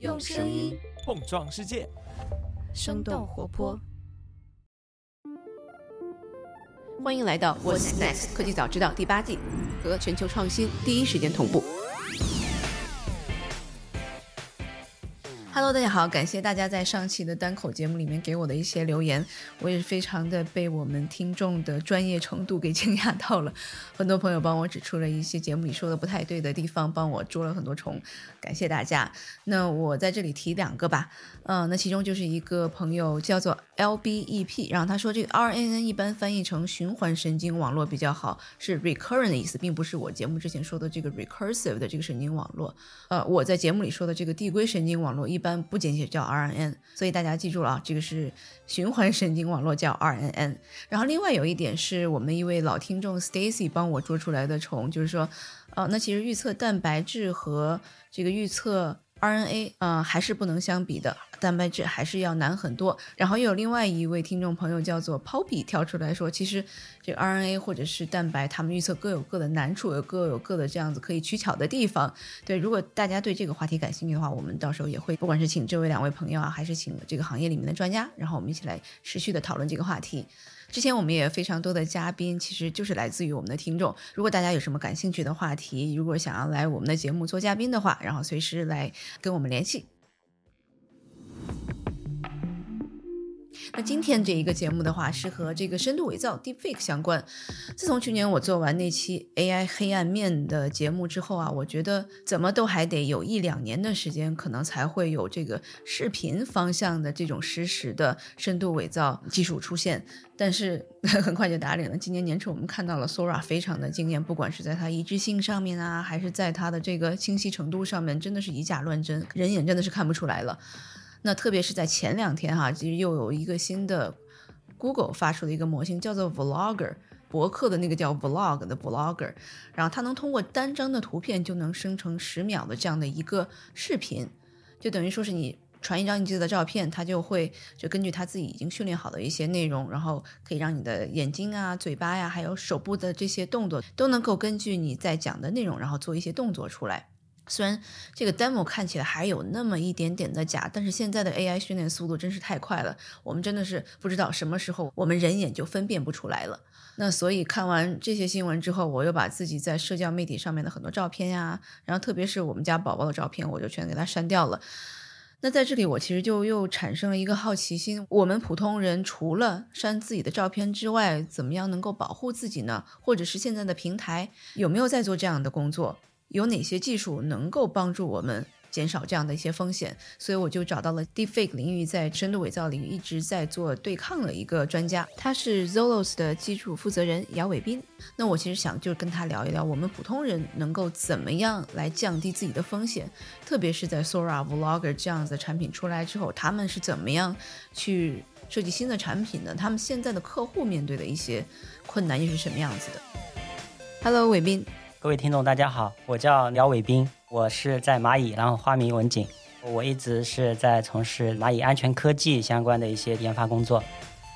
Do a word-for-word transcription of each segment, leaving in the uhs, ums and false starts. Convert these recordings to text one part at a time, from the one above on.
用声音碰撞世界， 生动活泼。 欢迎来到 What's Next 科技早知道第八季，和全球创新第一时间同步。Hello， 大家好，感谢大家在上期的单口节目里面给我的一些留言，我也是非常的被我们听众的专业程度给惊讶到了，很多朋友帮我指出了一些节目里说的不太对的地方，帮我捉了很多虫，感谢大家。那我在这里提两个吧，嗯，那其中就是一个朋友叫做 L B E P， 然后他说这个 R N N 一般翻译成循环神经网络比较好，是 recurrent 的意思，并不是我节目之前说的这个 recursive 的这个神经网络。呃，我在节目里说的这个递归神经网络一般不简写叫 R N N， 所以大家记住了啊，这个是循环神经网络叫 R N N。 然后另外有一点是我们一位老听众 Stacy 帮我捉出来的虫，就是说呃，那其实预测蛋白质和这个预测R N A 呃还是不能相比的，蛋白质还是要难很多。然后又有另外一位听众朋友叫做 Poppy 跳出来说，其实这个 R N A 或者是蛋白，他们预测各有各的难处，有各有各的这样子可以取巧的地方。对，如果大家对这个话题感兴趣的话，我们到时候也会不管是请这位两位朋友啊，还是请这个行业里面的专家，然后我们一起来持续的讨论这个话题。之前我们也有非常多的嘉宾，其实就是来自于我们的听众。如果大家有什么感兴趣的话题，如果想要来我们的节目做嘉宾的话，然后随时来跟我们联系。那今天这一个节目的话是和这个深度伪造 Deepfake 相关。自从去年我做完那期 A I 黑暗面的节目之后啊，我觉得怎么都还得有一两年的时间，可能才会有这个视频方向的这种实时的深度伪造技术出现。但是很快就打脸了，今年年初我们看到了 Sora 非常的惊艳，不管是在它一致性上面啊，还是在它的这个清晰程度上面，真的是以假乱真，人眼真的是看不出来了。那特别是在前两天哈，其实又有一个新的 Google 发出的一个模型叫做 Vlogger， 博客的那个叫 Vlog 的 Vlogger， 然后它能通过单张的图片就能生成十秒的这样的一个视频，就等于说是你传一张你自己的照片，它就会就根据它自己已经训练好的一些内容，然后可以让你的眼睛啊、嘴巴呀、还有手部的这些动作都能够根据你在讲的内容，然后做一些动作出来。虽然这个 demo 看起来还有那么一点点的假，但是现在的 A I 训练速度真是太快了，我们真的是不知道什么时候我们人眼就分辨不出来了。那所以看完这些新闻之后，我又把自己在社交媒体上面的很多照片呀，然后特别是我们家宝宝的照片，我就全给它删掉了。那在这里我其实就又产生了一个好奇心，我们普通人除了删自己的照片之外，怎么样能够保护自己呢？或者是现在的平台有没有在做这样的工作？有哪些技术能够帮助我们减少这样的一些风险？所以我就找到了 Deepfake 领域在深度伪造领域一直在做对抗的一个专家，他是 Zolos 的技术负责人姚伟斌。那我其实想就跟他聊一聊，我们普通人能够怎么样来降低自己的风险，特别是在 Sora Vlogger 这样子的产品出来之后，他们是怎么样去设计新的产品的，他们现在的客户面对的一些困难又是什么样子的。 Hello 伟斌。 各位听众大家好，我叫廖伟斌，我是在蚂蚁，然后花名文景，我一直是在从事蚂蚁安全科技相关的一些研发工作。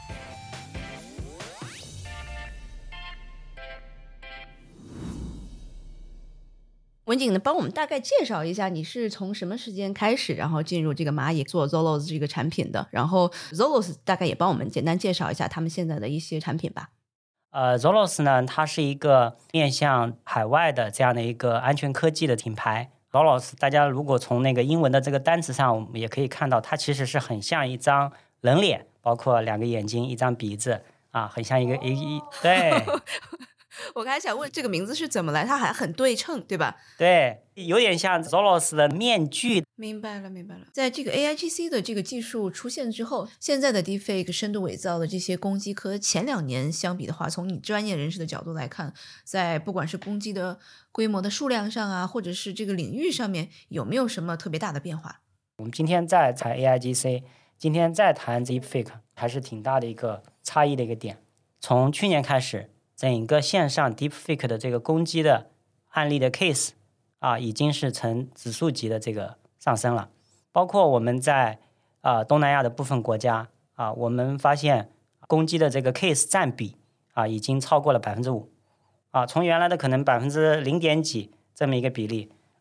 文景呢，帮我们大概介绍一下，你是从什么时间开始，然后进入这个蚂蚁做 Zolos 这个产品的？然后 Zolos 大概也帮我们简单介绍一下他们现在的一些产品吧。 呃 Zolos 呢，它是一个面向海外的这样的一个安全科技的品牌。Zolos 大家如果从那个英文的这个单词上，我们也可以看到，它其实是很像一张人脸，包括两个眼睛、一张鼻子啊，很像一个、哦、一对。 我刚才想问这个名字是怎么来，它还很对称，对吧？ 对，有点像 Zolos 的面具。 明白了明白了。在这个 A I G C 的这个技术出现之后，现在的 Deepfake 深度伪造的这些攻击和前两年相比的话，从你专业人士的角度来看，在不管是攻击的规模的数量上啊，或者是这个领域上面，有没有什么特别大的变化？ 我们今天在谈 A I G C， 今天在谈 Deepfake， 还是挺大的一个差异的一个点。从去年开始，整个线上 Deepfake 的这个攻击的案例的 case 啊，已经是呈指数级的这个上升了。包括我们在啊、呃、东南亚的部分国家啊，我们发现攻击的这个 case 占比啊已经超过了百分之五啊，从原来的可能百分之零点几这么一个比例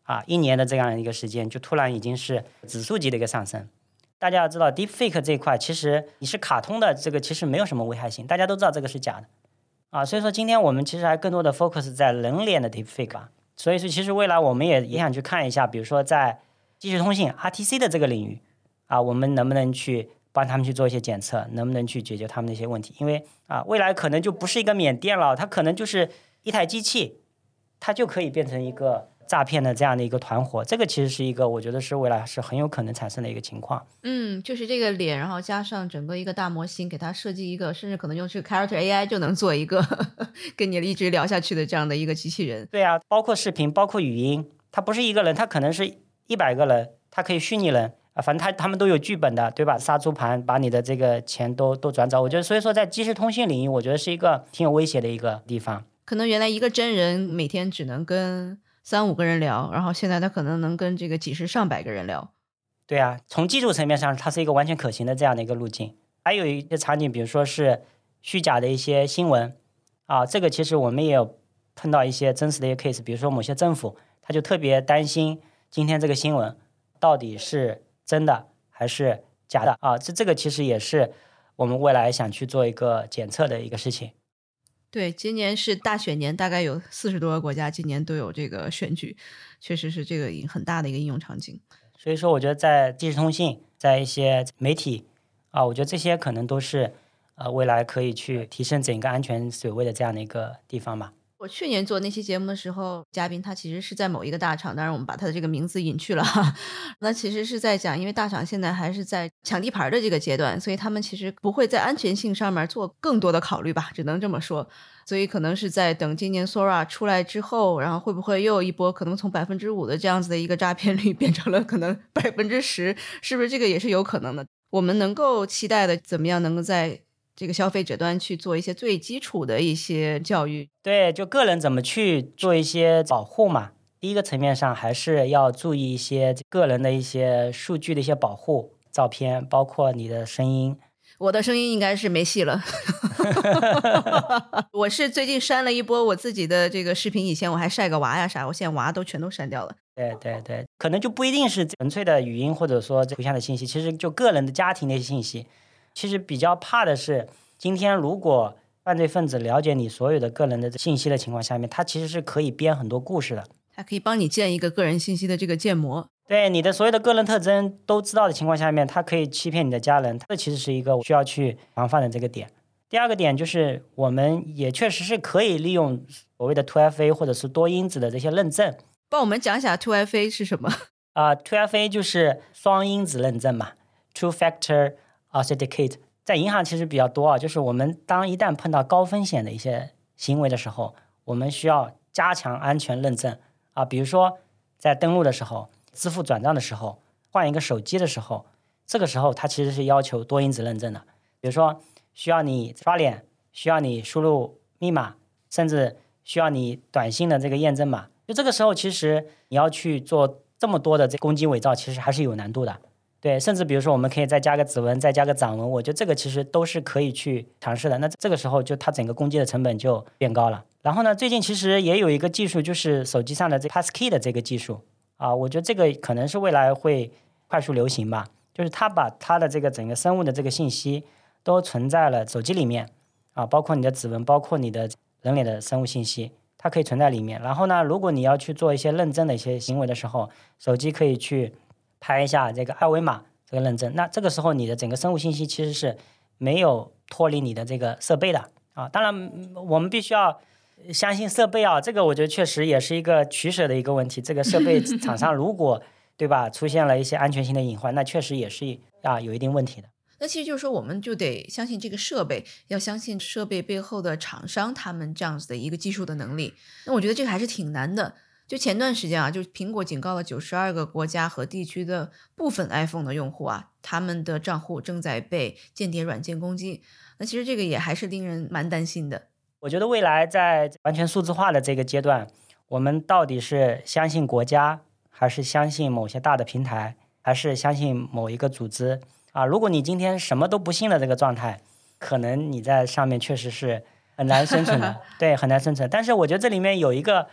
啊，一年的这样一个时间，就突然已经是指数级的一个上升。大家要知道 Deepfake 这一块，其实你是卡通的，这个其实没有什么危害性，大家都知道这个是假的啊。所以说今天我们其实还更多的 focus 在人脸的 Deepfake 吧。所以说其实未来我们也也想去看一下，比如说在即时通信 R T C 的这个领域啊，我们能不能去帮他们去做一些检测，能不能去解决他们的一些问题？因为啊，未来可能就不是一个缅甸了，它可能就是一台机器，它就可以变成一个诈骗的这样的一个团伙。这个其实是一个我觉得是未来是很有可能产生的一个情况。 嗯，就是这个脸，然后加上整个一个大模型，给它设计一个，甚至可能用这个 Character A I 就能做一个跟你一直聊下去的这样的一个机器人。 对啊，包括视频，包括语音，它不是一个人，它可能是一百个人，它可以虚拟人啊，反正他他们都有剧本的，对吧？杀猪盘把你的这个钱都都转走。我觉得，所以说在即时通信领域，我觉得是一个挺有威胁的一个地方。 可能原来一个真人每天只能跟三五个人聊，然后现在他可能能跟这个几十上百个人聊。 对啊，从技术层面上，它是一个完全可行的这样的一个路径。还有一些场景，比如说是虚假的一些新闻啊，这个其实我们也有碰到一些真实的一些 case， 比如说某些政府他就特别担心今天这个新闻到底是真的还是假的啊，这这个其实也是我们未来想去做一个检测的一个事情。 对，今年是大选年，大概有四十多个国家今年都有这个选举，确实是这个很大的一个应用场景。 所以说我觉得在即时通信，在一些媒体啊，我觉得这些可能都是呃未来可以去提升整个安全水位的这样的一个地方吧。 我去年做那期节目的时候，嘉宾他其实是在某一个大厂，当然我们把他的这个名字隐去了那其实是在讲，因为大厂现在还是在抢地盘的这个阶段，所以他们其实不会在安全性上面做更多的考虑吧，只能这么说。所以可能是在等今年 Sora 出来之后，然后会不会又有一波可能从百分之五的这样子的一个诈骗率变成了可能百分之十，是不是这个也是有可能的？我们能够期待的怎么样能够在这个消费者端去做一些最基础的一些教育？ 对，就个人怎么去做一些保护嘛。第一个层面上还是要注意一些个人的一些数据的一些保护，照片包括你的声音。 我的声音应该是没戏了我是最近删了一波我自己的这个视频，以前我还晒个娃呀啥，我现在娃都全都删掉了。 对对对，可能就不一定是纯粹的语音或者说图像的信息，其实就个人的家庭的一些信息。其实比较怕的是，今天如果犯罪分子了解你所有的个人的信息的情况下面，他其实是可以编很多故事的。 它可以帮你建一个个人信息的这个建模。 对，你的所有的个人特征都知道的情况下面，它可以欺骗你的家人，这其实是一个需要去防范的这个点。第二个点就是我们也确实是可以利用所谓的 two F A 或者是多因子的这些认证。 帮我们讲一下 two F A 是什么？ 啊、呃、two F A 就是双因子认证嘛 ，two factor authenticate， 在银行其实比较多啊，就是我们当一旦碰到高风险的一些行为的时候，我们需要加强安全认证啊，比如说在登录的时候、支付转账的时候、换一个手机的时候，这个时候它其实是要求多因子认证的，比如说需要你刷脸，需要你输入密码，甚至需要你短信的这个验证码。就这个时候，其实你要去做这么多的这攻击伪造，其实还是有难度的。对，甚至比如说我们可以再加个指纹，再加个掌纹，我觉得这个其实都是可以去尝试的。那这个时候就它整个攻击的成本就变高了。然后呢，最近其实也有一个技术，就是手机上的这 passkey 的这个技术啊，我觉得这个可能是未来会快速流行吧。就是它把它的这个整个生物的这个信息都存在了手机里面啊，包括你的指纹，包括你的人脸的生物信息。它可以存在里面，然后呢，如果你要去做一些认证的一些行为的时候，手机可以去拍一下这个二维码这个认证，那这个时候你的整个生物信息其实是没有脱离你的这个设备的啊。当然，我们必须要相信设备啊，这个我觉得确实也是一个取舍的一个问题。这个设备厂商如果对吧出现了一些安全性的隐患，那确实也是啊有一定问题的。 那其实就是说，我们就得相信这个设备，要相信设备背后的厂商他们这样子的一个技术的能力。那我觉得这个还是挺难的。就前段时间啊，就苹果警告了九十二个国家和地区的部分 iPhone 的用户啊，他们的账户正在被间谍软件攻击。那其实这个也还是令人蛮担心的。 我觉得未来在完全数字化的这个阶段，我们到底是相信国家，还是相信某些大的平台，还是相信某一个组织？啊，如果你今天什么都不信的这个状态，可能你在上面确实是很难生存的，对，很难生存。但是我觉得这里面有一个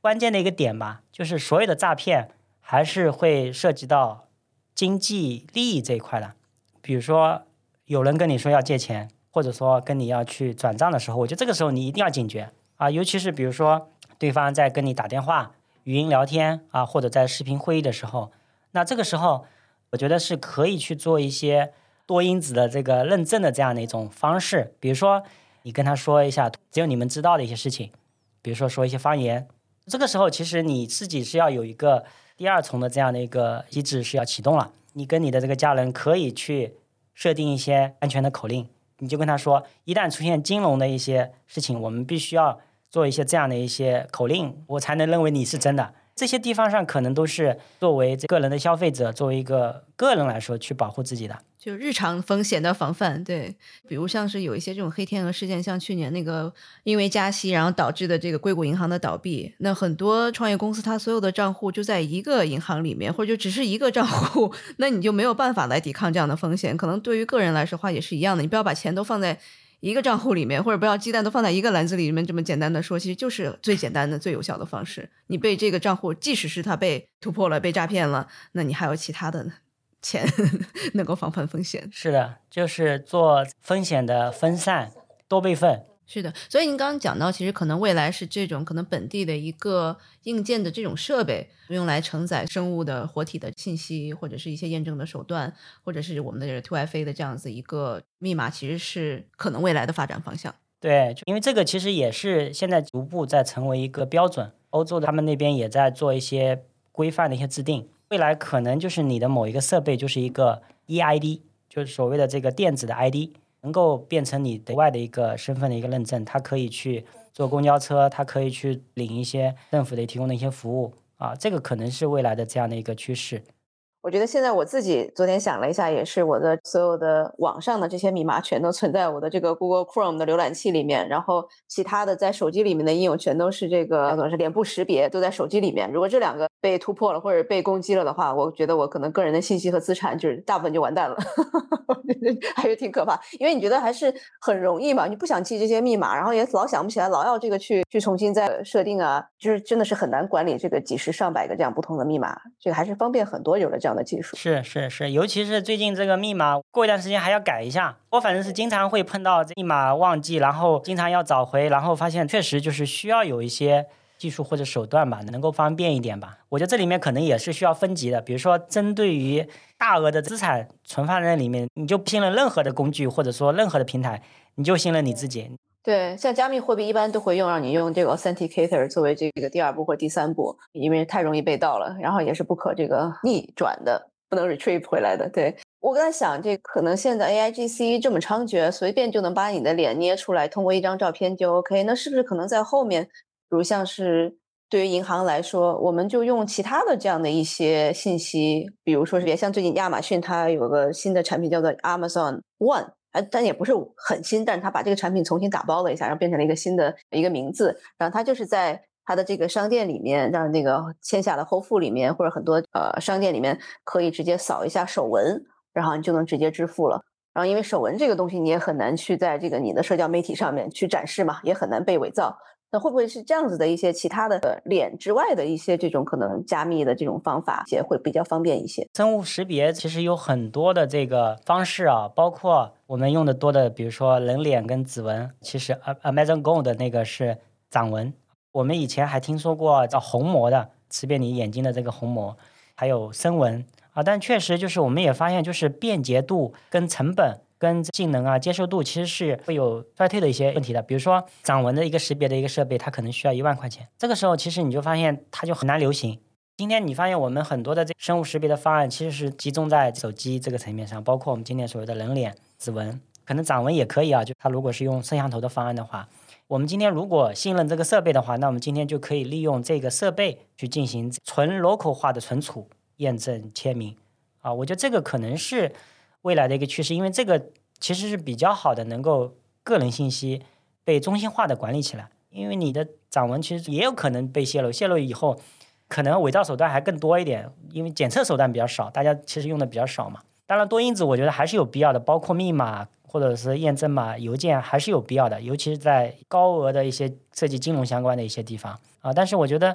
关键的一个点吧，就是所有的诈骗还是会涉及到经济利益这一块的。比如说有人跟你说要借钱，或者说跟你要去转账的时候，我觉得这个时候你一定要警觉啊，尤其是比如说对方在跟你打电话、语音聊天啊，或者在视频会议的时候，那这个时候我觉得是可以去做一些多因子的这个认证的这样的一种方式。比如说你跟他说一下只有你们知道的一些事情，比如说说一些方言，这个时候其实你自己是要有一个第二重的这样的一个机制是要启动了。你跟你的这个家人可以去设定一些安全的口令，你就跟他说，一旦出现金融的一些事情，我们必须要做一些这样的一些口令，我才能认为你是真的。这些地方上可能都是作为个人的消费者，作为一个个人来说去保护自己的， 就日常风险的防范。对，比如像是有一些这种黑天鹅事件，像去年那个因为加息然后导致的这个硅谷银行的倒闭，那很多创业公司它所有的账户就在一个银行里面，或者就只是一个账户，那你就没有办法来抵抗这样的风险。可能对于个人来说的话也是一样的，你不要把钱都放在一个账户里面，或者不要鸡蛋都放在一个篮子里面，这么简单的说，其实就是最简单的最有效的方式。你被这个账户即使是它被突破了被诈骗了，那你还有其他的钱能够防范风险。 是的，就是做风险的分散多备份。 是的，所以您刚刚讲到其实可能未来是这种可能本地的一个硬件的这种设备用来承载生物的活体的信息，或者是一些验证的手段，或者是我们的 二 F A 的这样子一个密码，其实是可能未来的发展方向。 对，因为这个其实也是现在逐步在成为一个标准，欧洲的他们那边也在做一些规范的一些制定，未来可能就是你的某一个设备就是一个 E I D， 就是所谓的这个电子的 I D， 能够变成你的外的一个身份的一个认证，它可以去坐公交车，它可以去领一些政府的提供的一些服务啊，这个可能是未来的这样的一个趋势。 我觉得现在我自己昨天想了一下，也是我的所有的网上的这些密码全都存在我的这个 Google Chrome 的浏览器里面，然后其他的在手机里面的应用全都是这个叫做是脸部识别，都在手机里面。如果这两个被突破了或者被攻击了的话，我觉得我可能个人的信息和资产就是大部分就完蛋了还是挺可怕。因为你觉得还是很容易嘛，你不想记这些密码，然后也老想不起来，老要这个去去重新再设定啊，就是真的是很难管理这个几十上百个这样不同的密码，这个还是方便很多，有了这样的技术。 是是是，尤其是最近这个密码过一段时间还要改一下，我反正是经常会碰到密码忘记，然后经常要找回，然后发现确实就是需要有一些技术或者手段吧，能够方便一点吧。我觉得这里面可能也是需要分级的，比如说针对于大额的资产存放在那里面，你就不信任任何的工具或者说任何的平台，你就信任你自己。 对，像加密货币一般都会用让你用这个 authenticator 作为这个第二步或第三步，因为太容易被盗了，然后也是不可这个逆转的，不能 retrieve 回来的。对，我刚才想，这可能现在 A I G C 这么猖獗，随便就能把你的脸捏出来，通过一张照片就 OK， 那是不是可能在后面，比如像是对于银行来说，我们就用其他的这样的一些信息，比如说是别像最近亚马逊它有个新的产品叫做 Amazon One，但也不是很新，但是他把这个产品重新打包了一下，然后变成了一个新的一个名字，然后他就是在他的这个商店里面，让那个线下的后付里面或者很多呃商店里面可以直接扫一下手纹，然后你就能直接支付了。然后因为手纹这个东西你也很难去在这个你的社交媒体上面去展示嘛，也很难被伪造。那会不会是这样子的一些其他的脸之外的一些这种可能加密的这种方法也会比较方便一些？ 生物识别其实有很多的这个方式啊，包括我们用的多的，比如说人脸跟指纹，其实 Amazon Go 的那个是掌纹。我们以前还听说过叫虹膜的，识别你眼睛的这个虹膜，还有声纹啊。但确实就是我们也发现，就是便捷度跟成本跟性能啊接受度其实是会有衰退的一些问题的。比如说掌纹的一个识别的一个设备，它可能需要一万块钱，这个时候其实你就发现它就很难流行。今天你发现我们很多的这生物识别的方案其实是集中在手机这个层面上，包括我们今天所谓的人脸、指纹，可能掌纹也可以啊，就它如果是用摄像头的方案的话，我们今天如果信任这个设备的话，那我们今天就可以利用这个设备去进行纯 local 化的存储、验证、签名啊。我觉得这个可能是未来的一个趋势，因为这个其实是比较好的能够个人信息被中心化的管理起来，因为你的掌纹其实也有可能被泄露，泄露以后可能伪造手段还更多一点，因为检测手段比较少，大家其实用的比较少嘛。当然多因子我觉得还是有必要的，包括密码或者是验证码、邮件还是有必要的，尤其是在高额的一些涉及金融相关的一些地方啊。但是我觉得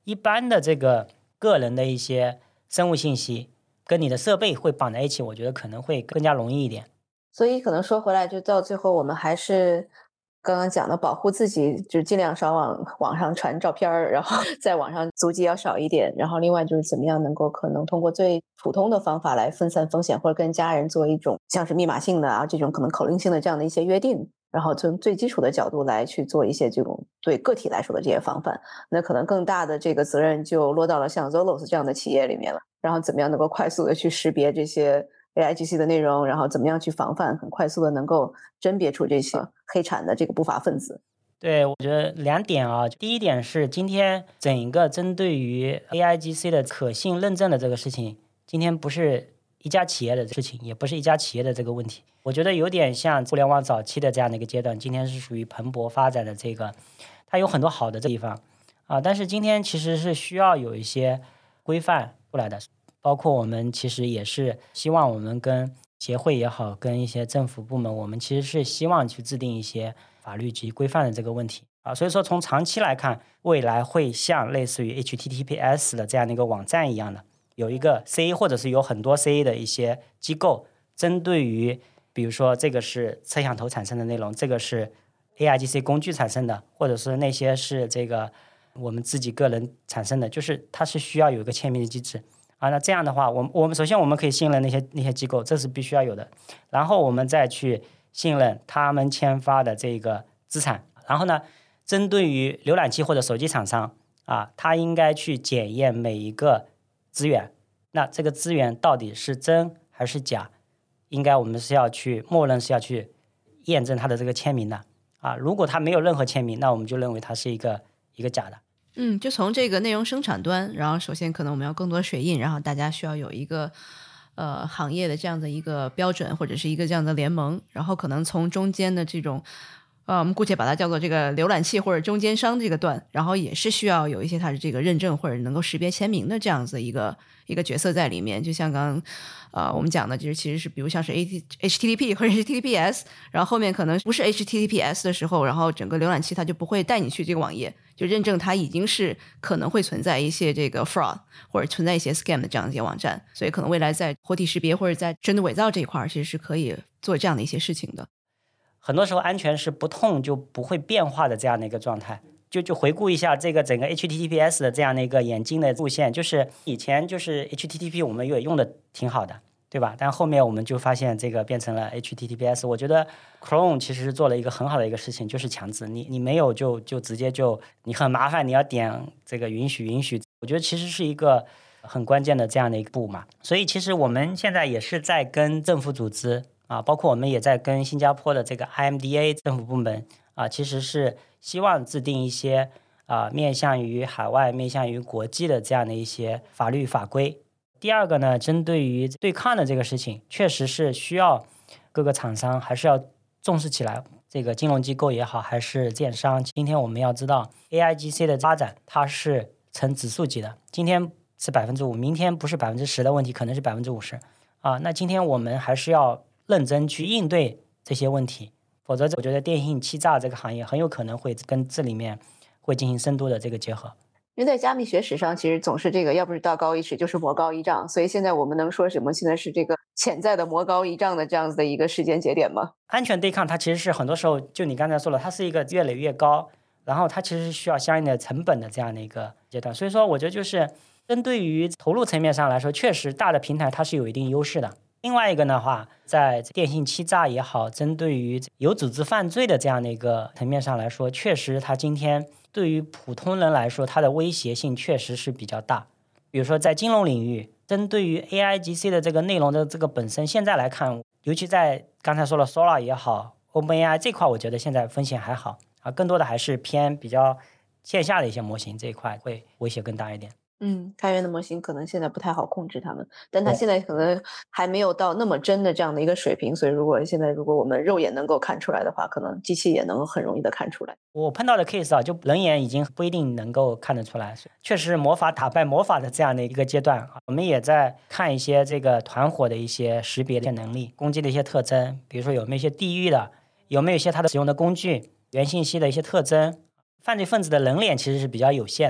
一般的这个个人的一些生物信息跟你的设备会绑在一起，我觉得可能会更加容易一点。 所以可能说回来，就到最后我们还是刚刚讲的保护自己，就尽量少往网上传照片，然后在网上足迹要少一点，然后另外就是怎么样能够可能通过最普通的方法来分散风险，或者跟家人做一种像是密码性的啊这种可能口令性的这样的一些约定，然后从最基础的角度来去做一些这种对个体来说的这些防范。那可能更大的这个责任就落到了像 Zolos 这样的企业里面了，然后怎么样能够快速的去识别这些A I G C 的内容，然后怎么样去防范，很快速的能够甄别出这些黑产的这个不法分子。 对，我觉得两点啊，第一点是今天整一个针对于 A I G C 的可信认证的这个事情，今天不是一家企业的事情，也不是一家企业的这个问题，我觉得有点像互联网早期的这样的一个阶段，今天是属于蓬勃发展的这个，它有很多好的地方啊，但是今天其实是需要有一些规范出来的，包括我们其实也是希望我们跟协会也好，跟一些政府部门，我们其实是希望去制定一些法律及规范的这个问题啊，所以说从长期来看，未来会像类似于 H T T P S 的这样的一个网站一样的，有一个 C A 或者是有很多 C A 的一些机构，针对于比如说这个是摄像头产生的内容，这个是 A I G C 工具产生的，或者是那些是这个我们自己个人产生的，就是它是需要有一个签名的机制啊。那这样的话，我们我们首先我们可以信任那些那些机构，这是必须要有的，然后我们再去信任他们签发的这个资产，然后呢，针对于浏览器或者手机厂商啊，他应该去检验每一个资源，那这个资源到底是真还是假，应该我们是要去默认是要去验证他的这个签名的啊。如果他没有任何签名，那我们就认为他是一个一个假的。 嗯，就从这个内容生产端，然后首先可能我们要更多水印，然后大家需要有一个呃行业的这样的一个标准或者是一个这样的联盟，然后可能从中间的这种呃我们姑且把它叫做这个浏览器或者中间商这个段，然后也是需要有一些它的这个认证或者能够识别签名的这样子一个一个角色在里面。就像刚刚呃我们讲的就是其实是比如像是 H T T P 或者是 H T T P S， 然后后面可能不是 H T T P S 的时候，然后整个浏览器它就不会带你去这个网页，就认证它已经是可能会存在一些这个 fraud 或者存在一些 scam 的这样一些网站，所以可能未来在活体识别或者在深度伪造这一块其实是可以做这样的一些事情的。 很多时候安全是不痛就不会变化的这样的一个状态。就就回顾一下这个整个 H T T P S 的这样的一个演进的路线，就是以前就是 H T T P 我们也用的挺好的，对吧？但后面我们就发现这个变成了 H T T P S。我觉得 Chrome 其实是做了一个很好的一个事情，就是强制你你没有就就直接就你很麻烦，你要点这个允许允许。我觉得其实是一个很关键的这样的一步嘛。所以其实我们现在也是在跟政府组织啊，包括我们也在跟新加坡的这个 I M D A 政府部门啊，其实是希望制定一些啊面向于海外、面向于国际的这样的一些法律法规。第二个呢，针对于对抗的这个事情，确实是需要各个厂商还是要重视起来。这个金融机构也好，还是建商，今天我们要知道 A I G C 的发展，它是呈指数级的。今天是百分之五，明天不是百分之十的问题，可能是百分之五十啊。那今天我们还是要认真去应对这些问题，否则我觉得电信欺诈这个行业很有可能会跟这里面会进行深度的这个结合。 因为在加密学史上其实总是这个要不是道高一尺就是魔高一丈，所以现在我们能说什么现在是这个潜在的魔高一丈的这样子的一个时间节点吗？ 安全对抗它其实是很多时候就你刚才说了，它是一个越垒越高，然后它其实是需要相应的成本的这样的一个阶段。所以说我觉得就是针对于投入层面上来说，确实大的平台它是有一定优势的。另外一个的话，在电信欺诈也好，针对于有组织犯罪的这样的一个层面上来说，确实它今天对于普通人来说，它的威胁性确实是比较大。比如说在金融领域，针对于 A I G C 的这个内容的这个本身，现在来看，尤其在刚才说了 Sora 也好 OpenAI 这块，我觉得现在风险还好啊，更多的还是偏比较线下的一些模型这一块会威胁更大一点。 嗯，开源的模型可能现在不太好控制它们，但它现在可能还没有到那么真的这样的一个水平，所以如果现在如果我们肉眼能够看出来的话，可能机器也能很容易的看出来。 我碰到的 case 啊，就人眼已经不一定能够看得出来，确实魔法打败魔法的这样的一个阶段啊。我们也在看一些这个团伙的一些识别的能力、攻击的一些特征，比如说有没有一些地域的，有没有一些它的使用的工具、原信息的一些特征。犯罪分子的人脸其实是比较有限的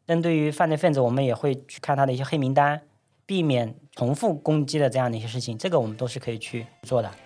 针对于犯罪分子，我们也会去看他的一些黑名单，避免重复攻击的这样的一些事情，这个我们都是可以去做的。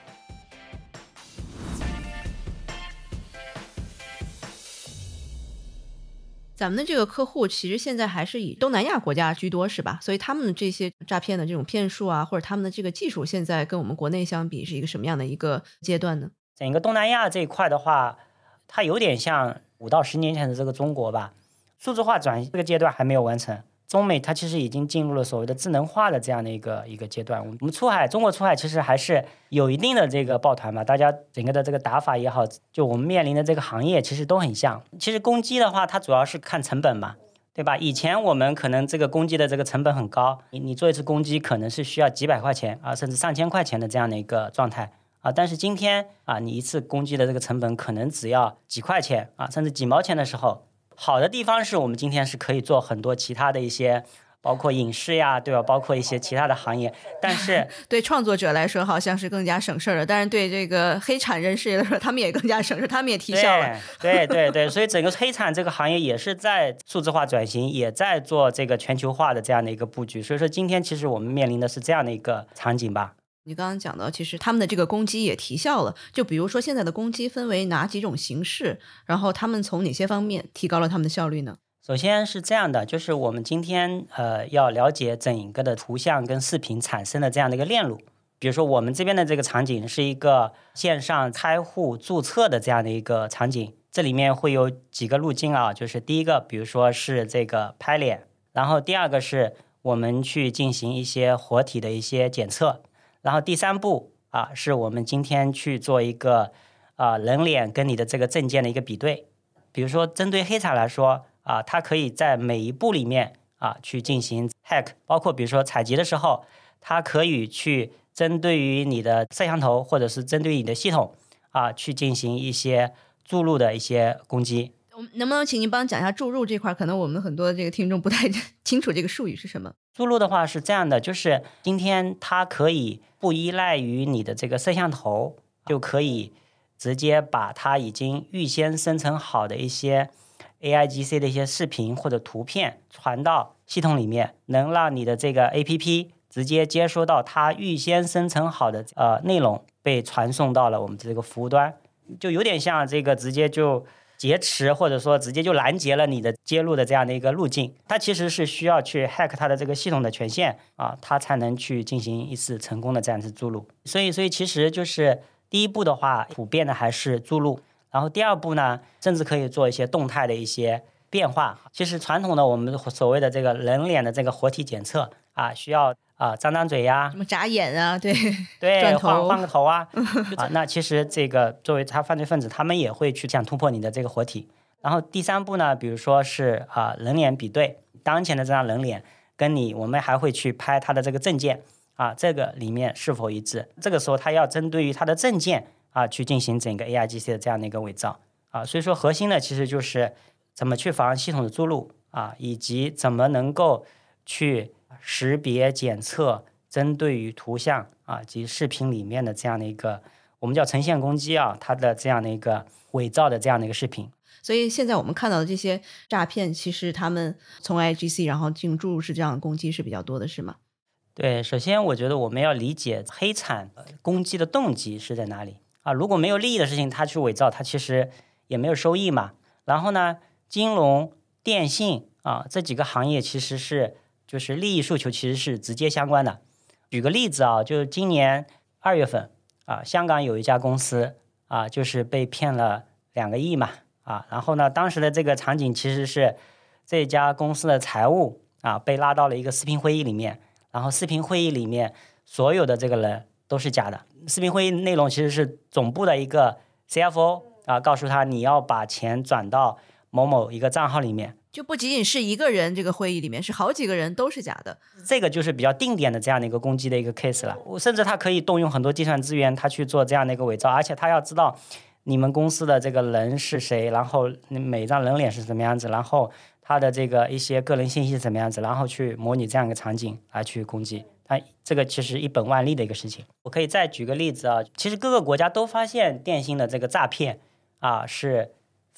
咱们的这个客户其实现在还是以东南亚国家居多，是吧？所以他们的这些诈骗的这种骗术啊，或者他们的这个技术，现在跟我们国内相比是一个什么样的一个阶段呢？ 整个东南亚这一块的话，它有点像五到十年前的这个中国吧，数字化转型这个阶段还没有完成。中美它其实已经进入了所谓的智能化的这样的一个一个阶段。我们出海，中国出海其实还是有一定的这个抱团嘛，大家整个的这个打法也好，就我们面临的这个行业其实都很像。其实攻击的话，它主要是看成本嘛，对吧？以前我们可能这个攻击的这个成本很高，你你做一次攻击可能是需要几百块钱啊，甚至上千块钱的这样的一个状态啊。但是今天啊，你一次攻击的这个成本可能只要几块钱啊，甚至几毛钱的时候。好的地方是我们今天是可以做很多其他的一些，包括影视呀，对吧？包括一些其他的行业，但是对创作者来说好像是更加省事儿的，但是对这个黑产人士来说，他们也更加省事，他们也提效了。 对对 对, 对，所以整个黑产这个行业也是在数字化转型，也在做这个全球化的这样的一个布局。所以说今天其实我们面临的是这样的一个场景吧。 你刚刚讲到其实他们的这个攻击也提效了，就比如说现在的攻击分为哪几种形式，然后他们从哪些方面提高了他们的效率呢？ 首先是这样的，就是我们今天呃要了解整个的图像跟视频产生的这样的一个链路。比如说我们这边的这个场景是一个线上开户注册的这样的一个场景，这里面会有几个路径啊，就是第一个比如说是这个拍脸，然后第二个是我们去进行一些活体的一些检测，然后第三步啊，是我们今天去做一个啊人脸跟你的这个证件的一个比对。比如说针对黑产来说啊，它可以在每一步里面啊去进行 hack， 包括比如说采集的时候，它可以去针对于你的摄像头或者是针对于你的系统啊去进行一些注入的一些攻击。 能不能请您帮讲一下注入这块？可能我们很多这个听众不太清楚这个术语是什么。 注入的话是这样的，就是今天它可以不依赖于你的这个摄像头，就可以直接把它已经预先生成好的一些 A I G C 的一些视频或者图片传到系统里面，能让你的这个 A P P 直接接收到它预先生成好的呃内容，被传送到了我们这个服务端，就有点像这个直接就劫持或者说直接就拦截了你的接入的这样的一个路径。它其实是需要去 hack 它的这个系统的权限啊，它才能去进行一次成功的这样子注入。所以所以其实就是第一步的话，普遍的还是注入，然后第二步呢，甚至可以做一些动态的一些变化。其实传统的我们所谓的这个人脸的这个活体检测啊，需要啊张张嘴呀， 什么眨眼啊，对对， 转头换换个头啊啊，那其实这个作为他犯罪分子，他们也会去想突破你的这个活体。然后第三步呢，比如说是啊人脸比对，当前的这张人脸跟你，我们还会去拍他的这个证件啊，这个里面是否一致？这个时候他要针对于他的证件啊去进行整个 A I G C 的这样的一个伪造啊。所以说核心呢，其实就是怎么去防系统的注入啊，以及怎么能够去识别检测针对于图像啊及视频里面的这样的一个我们叫呈现攻击啊，它的这样的一个伪造的这样的一个视频。 所以现在我们看到的这些诈骗，其实他们从 A I G C 然后进入注入式这样的攻击是比较多的，是吗？ 对，首先我觉得我们要理解黑产攻击的动机是在哪里啊？如果没有利益的事情，他去伪造，他其实也没有收益嘛。然后呢，金融、电信啊这几个行业其实是就是利益诉求其实是直接相关的。举个例子啊，就是今年二月份啊，香港有一家公司啊，就是被骗了两个亿嘛啊，然后呢，当时的这个场景其实是这家公司的财务啊被拉到了一个视频会议里面，然后视频会议里面所有的这个人都是假的。视频会议内容其实是总部的一个 C F O 啊，告诉他你要把钱转到某某一个账号里面。 就不仅仅是一个人，这个会议里面是好几个人都是假的， 这个就是比较定点的这样的一个攻击的一个 case 了。甚至他可以动用很多计算资源，他去做这样的一个伪造，而且他要知道你们公司的这个人是谁，然后每张人脸是什么样子，然后他的这个一些个人信息是什么样子，然后去模拟这样一个场景来去攻击。它这个其实一本万利的一个事情。我可以再举个例子啊，其实各个国家都发现电信的这个诈骗啊是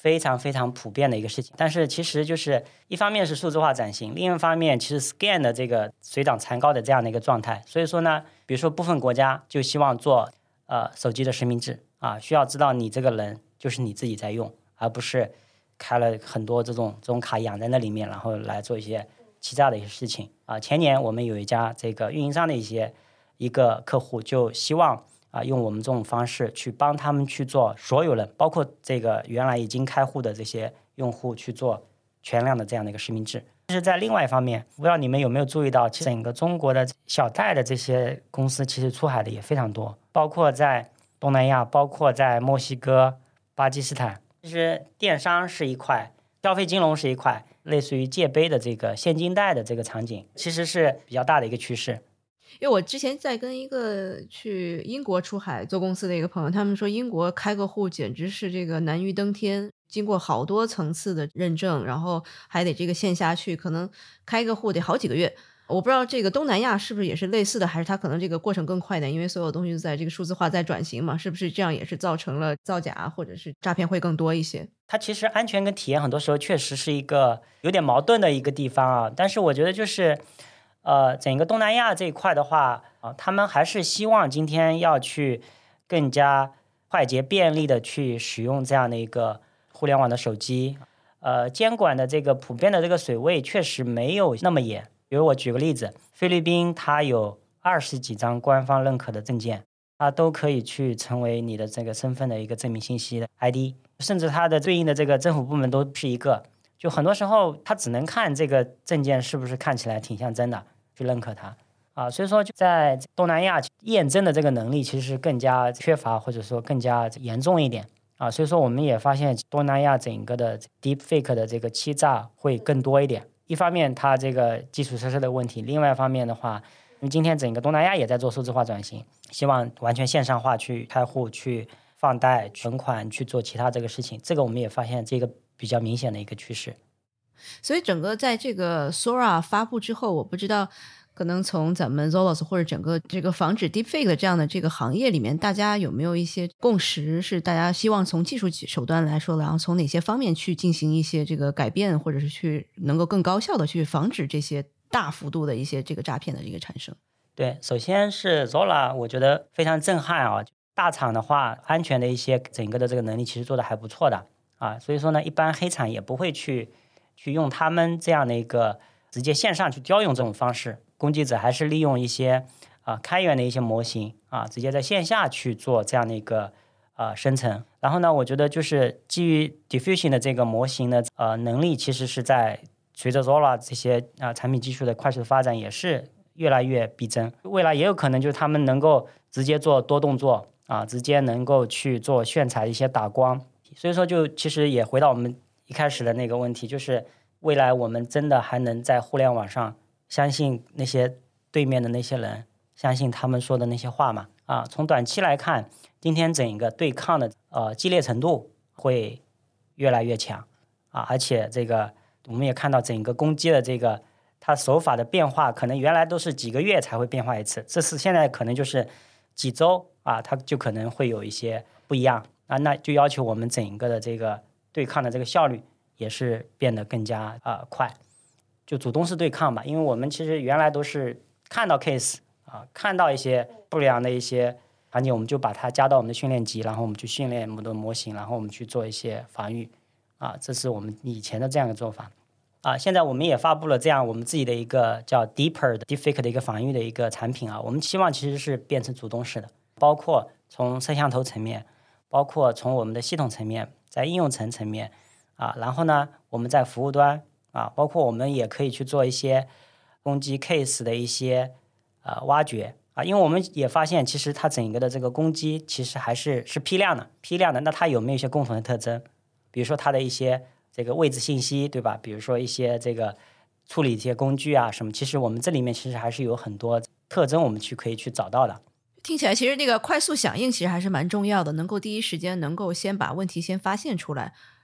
非常非常普遍的一个事情。但是其实就是一方面是数字化转型，另一方面其实 scan 的这个水涨船高的这样的一个状态。所以说呢，比如说部分国家就希望做呃手机的实名制啊，需要知道你这个人就是你自己在用，而不是开了很多这种这种卡养在那里面，然后来做一些欺诈的一些事情啊。前年我们有一家这个运营商的一些一个客户就希望啊用我们这种方式去帮他们去做所有人，包括这个原来已经开户的这些用户去做全量的这样的一个实名制。但是在另外一方面，不知道你们有没有注意到，其实整个中国的小贷的这些公司其实出海的也非常多，包括在东南亚，包括在墨西哥、巴基斯坦。其实电商是一块，消费金融是一块，类似于借呗的这个现金贷的这个场景，其实是比较大的一个趋势。 因为我之前在跟一个去英国出海做公司的一个朋友，他们说英国开个户简直是这个难于登天，经过好多层次的认证，然后还得这个线下去，可能开个户得好几个月。我不知道这个东南亚是不是也是类似的，还是它可能这个过程更快一点，因为所有东西都在这个数字化在转型嘛，是不是这样也是造成了造假或者是诈骗会更多一些？ 它其实安全跟体验很多时候确实是一个有点矛盾的一个地方啊，但是我觉得就是呃，整个东南亚这一块的话啊，他们还是希望今天要去更加快捷便利的去使用这样的一个互联网的手机，呃，监管的这个普遍的这个水位确实没有那么严。比如我举个例子，菲律宾它有二十几张官方认可的证件，它都可以去成为你的这个身份的一个证明信息的 I D， 甚至它的对应的这个政府部门都是一个。就很多时候它只能看这个证件是不是看起来挺像真的，去认可它啊。所以说就在东南亚验证的这个能力其实是更加缺乏，或者说更加严重一点啊。所以说我们也发现东南亚整个的 deepfake 的这个欺诈会更多一点。一方面它这个基础设施的问题，另外一方面的话，因为今天整个东南亚也在做数字化转型，希望完全线上化去开户、去放贷、存款、去做其他这个事情，这个我们也发现这个比较明显的一个趋势。 所以整个在这个 Sora 发布之后，我不知道可能从咱们 Zolos 或者整个这个防止 Deepfake 的这样的这个行业里面，大家有没有一些共识，是大家希望从技术手段来说，然后从哪些方面去进行一些这个改变，或者是去能够更高效的去防止这些大幅度的一些这个诈骗的这个产生？ 对，首先是 Zola 我觉得非常震撼啊，大厂的话安全的一些整个的这个能力其实做的还不错的啊，所以说呢一般黑厂也不会去去用他们这样的一个直接线上去调用这种方式，攻击者还是利用一些啊开源的一些模型啊，直接在线下去做这样的一个啊生成。然后呢，我觉得就是基于 diffusion 的这个模型的呃能力，其实是在随着 Zola 这些啊产品技术的快速发展，也是越来越逼真。未来也有可能就是他们能够直接做多动作啊，直接能够去做炫彩一些打光。所以说，就其实也回到我们一开始的那个问题，就是未来我们真的还能在互联网上相信那些对面的那些人，相信他们说的那些话吗？啊，从短期来看，今天整个对抗的呃激烈程度会越来越强啊，而且这个我们也看到整个攻击的这个它手法的变化，可能原来都是几个月才会变化一次，这次现在可能就是几周啊，它就可能会有一些不一样啊，那就要求我们整个的这个对抗的这个效率也是变得更加啊、呃、快，就主动式对抗吧，因为我们其实原来都是看到 case 啊，看到一些不良的一些场景，我们就把它加到我们的训练集，然后我们去训练我们的模型，然后我们去做一些防御啊，这是我们以前的这样的做法啊。现在我们也发布了这样我们自己的一个叫 Deeper 的 Deepfake 的一个防御的一个产品啊，我们希望其实是变成主动式的，包括从摄像头层面，包括从我们的系统层面，在应用层层面啊，然后呢，我们在服务端啊，包括我们也可以去做一些攻击 case 的一些呃挖掘啊，因为我们也发现，其实它整个的这个攻击其实还是是批量的，批量的，那它有没有一些共同的特征？比如说它的一些这个位置信息，对吧？比如说一些这个处理一些工具啊什么，其实我们这里面其实还是有很多特征，我们去可以去找到的。 听起来其实那个快速响应其实还是蛮重要的，能够第一时间能够先把问题先发现出来，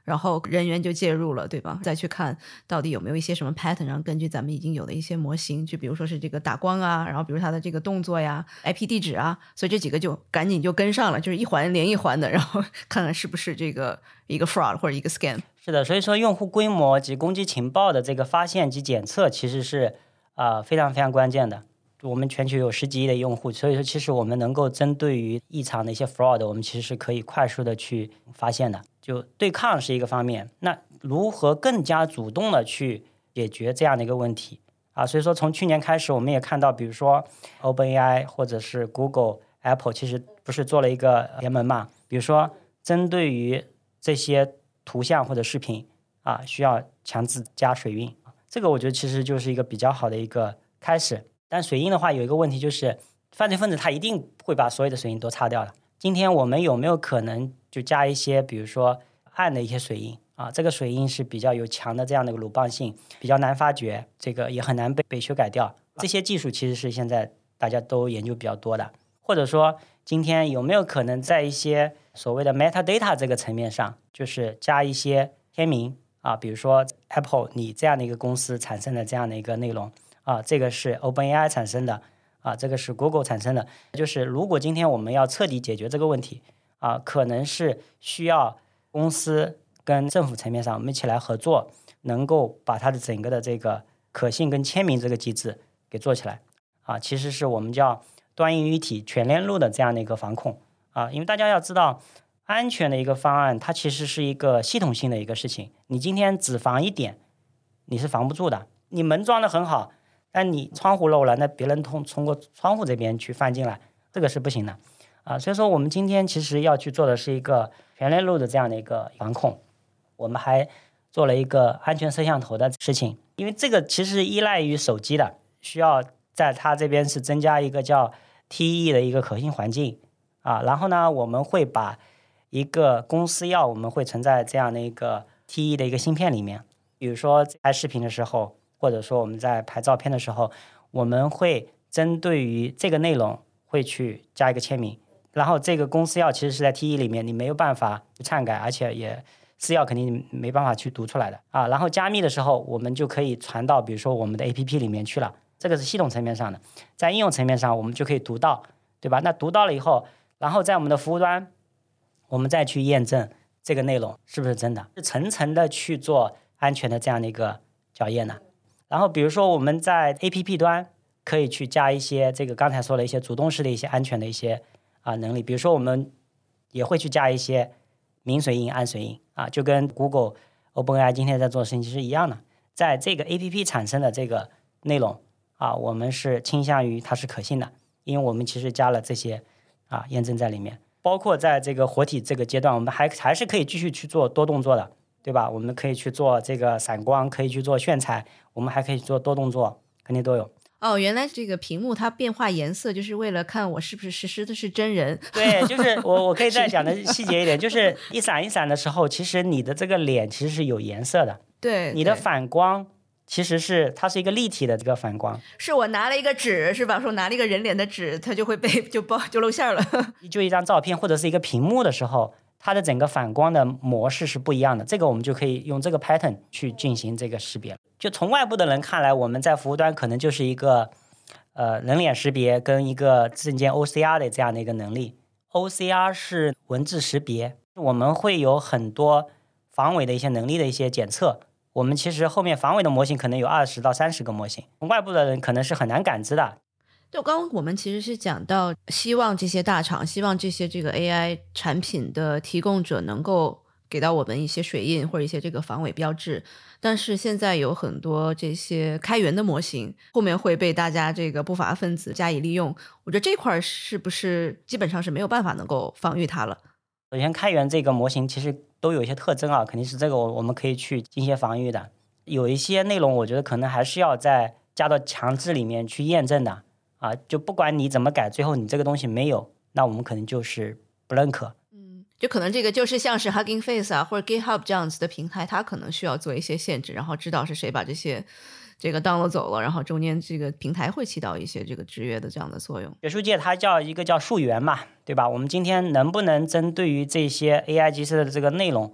然后人员就介入了，对吧？再去看到底有没有一些什么 pattern， 然后根据咱们已经有的一些模型，就比如说是这个打光啊，然后比如它的这个动作呀 I P 地址啊，所以这几个就赶紧就跟上了，就是一环连一环的，然后看看是不是这个一个 fraud 或者一个 scam。 是的，所以说用户规模及攻击情报的这个发现及检测其实是啊、呃、非常非常关键的。我们全球有十几亿的用户，所以说其实我们能够针对于异常的一些 fraud， 我们其实是可以快速的去发现的。就对抗是一个方面，那如何更加主动的去解决这样的一个问题啊？所以说从去年开始，我们也看到，比如说 OpenAI 或者是 Google、Apple， 其实不是做了一个联盟嘛？比如说针对于这些图像或者视频啊，需要强制加水印，这个我觉得其实就是一个比较好的一个开始。但水印的话有一个问题，就是犯罪分子他一定会把所有的水印都擦掉了。今天我们有没有可能就加一些比如说暗的一些水印啊？这个水印是比较有强的这样的一个鲁棒性，比较难发觉，这个也很难被被修改掉。这些技术其实是现在大家都研究比较多的。或者说今天有没有可能在一些所谓的 metadata 这个层面上，就是加一些签名啊，比如说 Apple 你这样的一个公司产生的这样的一个内容啊，这个是 OpenAI 产生的啊，这个是 Google 产生的。就是如果今天我们要彻底解决这个问题啊，可能是需要公司跟政府层面上我们一起来合作，能够把它的整个的这个可信跟签名这个机制给做起来啊，其实是我们叫端硬一体全链路的这样的一个防控啊。因为大家要知道，安全的一个方案它其实是一个系统性的一个事情，你今天只防一点你是防不住的。你门装的很好，但你窗户漏了，那别人通通过窗户这边去翻进来，这个是不行的啊。所以说我们今天其实要去做的是一个全链路的这样的一个防控。我们还做了一个安全摄像头的事情，因为这个其实依赖于手机的，需要在它这边是增加一个叫 T E 的一个可信环境啊。然后呢，我们会把一个公司钥我们会存在这样的一个 T E 的一个芯片里面，比如说拍视频的时候，或者说我们在拍照片的时候，我们会针对于这个内容会去加一个签名，然后这个公司钥其实是在 T E 里面，你没有办法篡改，而且也私钥肯定没办法去读出来的啊。然后加密的时候，我们就可以传到比如说我们的 A P P 里面去了，这个是系统层面上的。在应用层面上，我们就可以读到，对吧？那读到了以后，然后在我们的服务端，我们再去验证这个内容是不是真的，是层层的去做安全的这样的一个校验的。然后比如说我们在 A P P 端可以去加一些这个刚才说的一些主动式的一些安全的一些啊能力，比如说我们也会去加一些明水印、暗水印啊，就跟 Google、OpenAI 今天在做的事情其实一样的。在这个 A P P 产生的这个内容啊，我们是倾向于它是可信的，因为我们其实加了这些啊验证在里面。包括在这个活体这个阶段，我们还还是可以继续去做多动作的，对吧？我们可以去做这个闪光，可以去做炫彩，我们还可以做多动作，肯定都有。 哦，原来这个屏幕它变化颜色就是为了看我是不是实施的是真人。 对，就是我我可以再讲的细节一点，就是一闪一闪的时候，其实你的这个脸其实是有颜色的。 对， 你的反光其实是它是一个立体的这个反光。 是我拿了一个纸是吧？说拿了一个人脸的纸，它就会被就爆就露馅了。 就一张照片或者是一个屏幕的时候，它的整个反光的模式是不一样的，这个我们就可以用这个 pattern 去进行这个识别。就从外部的人看来，我们在服务端可能就是一个呃人脸识别跟一个证件 O C R 的这样的一个能力。O C R 是文字识别，我们会有很多防伪的一些能力的一些检测。我们其实后面防伪的模型可能有二十到三十个模型，从外部的人可能是很难感知的。 就刚刚我们其实是讲到，希望这些大厂，希望这些这个 A I 产品的提供者能够给到我们一些水印或者一些这个防伪标志，但是现在有很多这些开源的模型，后面会被大家这个不法分子加以利用。我觉得这块是不是基本上是没有办法能够防御它了？ 首先，开源这个模型其实都有一些特征啊，肯定是这个我我们可以去进行防御的。有一些内容，我觉得可能还是要在加到强制里面去验证的。啊，就不管你怎么改，最后你这个东西没有，那我们可能就是不认可。 嗯，就可能这个就是像是 Hugging Face 啊，或者 GitHub 这样子的平台，它可能需要做一些限制，然后知道是谁把这些这个 download 走了，然后中间这个平台会起到一些这个制约的这样的作用。 学术界它叫一个叫溯源嘛，对吧？我们今天能不能针对于这些 A I 机制的这个内容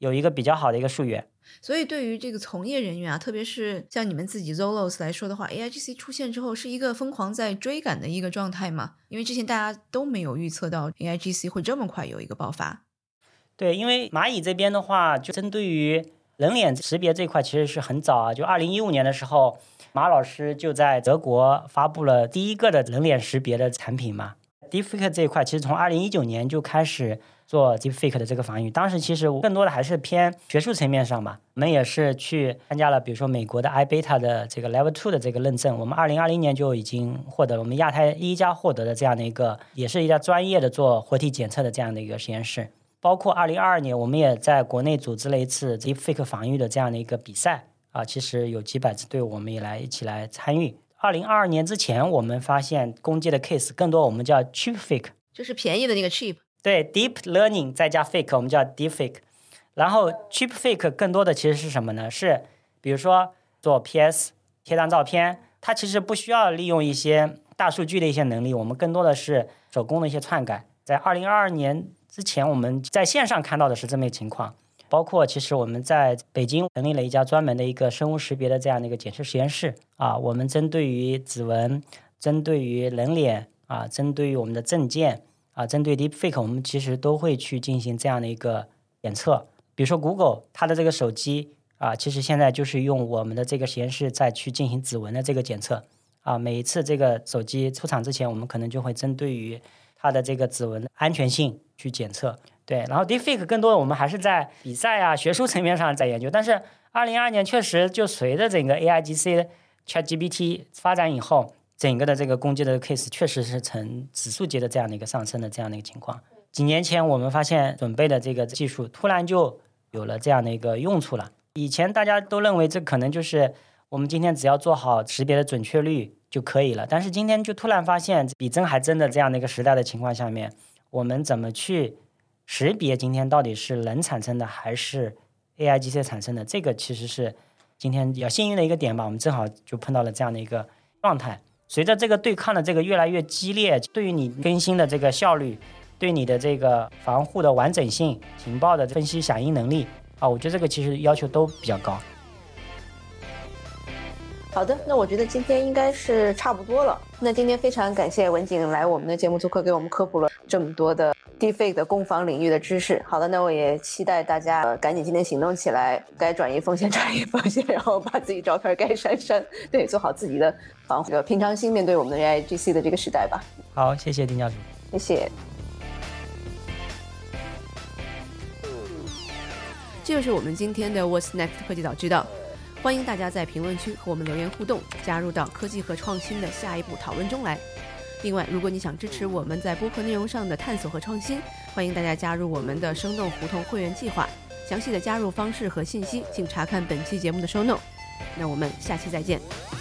有一个比较好的一个溯源。 所以对于这个从业人员啊，特别是像你们自己 Zolos 来说的话， A I G C 出现之后是一个疯狂在追赶的一个状态嘛？因为之前大家都没有预测到 A I G C 会这么快有一个爆发。 对，因为蚂蚁这边的话，就针对于人脸识别这块其实是很早啊，就二零一五年的时候，马老师就在德国发布了第一个的人脸识别的产品嘛。Deepfake 这一块其实从二零一九年就开始做 Deepfake 的这个防御，当时其实更多的还是偏学术层面上吧。我们也是去参加了比如说美国的 I beta 的这个 Level 二的这个认证，我们二零二零年就已经获得了，我们亚太第一家获得的这样的一个，也是一家专业的做活体检测的这样的一个实验室。包括二零二二年我们也在国内组织了一次 Deepfake 防御的这样的一个比赛啊，其实有几百支队伍我们也来一起来参与。二零二二年之前我们发现攻击的 case 更多我们叫 cheapfake， 就是便宜的那个 cheap。 对， deep learning 再加 fake 我们叫 deepfake。 然后 cheapfake 更多的其实是什么呢？是比如说做 P S 贴张照片，它其实不需要利用一些大数据的一些能力，我们更多的是手工的一些篡改。在二零二二年之前我们在线上看到的是这么一个情况，包括其实我们在北京成立了一家专门的一个生物识别的这样的一个检测实验室啊，我们针对于指纹，针对于人脸啊，针对于我们的证件啊，针对 Deepfake 我们其实都会去进行这样的一个检测。比如说 Google 它的这个手机啊，其实现在就是用我们的这个实验室再去进行指纹的这个检测啊，每一次这个手机出厂之前我们可能就会针对于它的这个指纹安全性去检测。对，然后 Deepfake 更多的我们还是在比赛啊、学术层面上在研究，但是二零二二年确实就随着整个 A I G C ChatGPT 发展以后，整个的这个攻击的 case 确实是呈指数级的这样的一个上升的这样的一个情况。几年前我们发现准备的这个技术突然就有了这样的一个用处了，以前大家都认为这可能就是我们今天只要做好识别的准确率就可以了，但是今天就突然发现比真还真的这样的一个时代的情况下面，我们怎么去识别今天到底是人产生的还是 A I G C 产生的，这个其实是今天比较幸运的一个点吧，我们正好就碰到了这样的一个状态。随着这个对抗的这个越来越激烈，对于你更新的这个效率，对你的这个防护的完整性，情报的分析响应能力啊，我觉得这个其实要求都比较高。 好的，那我觉得今天应该是差不多了。那今天非常感谢文景来我们的节目做客，给我们科普了这么多的 Deepfake 的攻防领域的知识。好的，那我也期待大家、呃、赶紧今天行动起来，该转移风险转移风险，然后把自己照片该删删，对，做好自己的防护，平常心面对我们的 A I G C 的这个时代吧。 好，谢谢丁教授， 谢谢。这就是我们今天的 What's Next 科技早知道。欢迎大家在评论区和我们留言互动，加入到科技和创新的下一步讨论中来。另外，如果你想支持我们在播客内容上的探索和创新，欢迎大家加入我们的生动胡同会员计划。详细的加入方式和信息，请查看本期节目的 show note。那我们下期再见。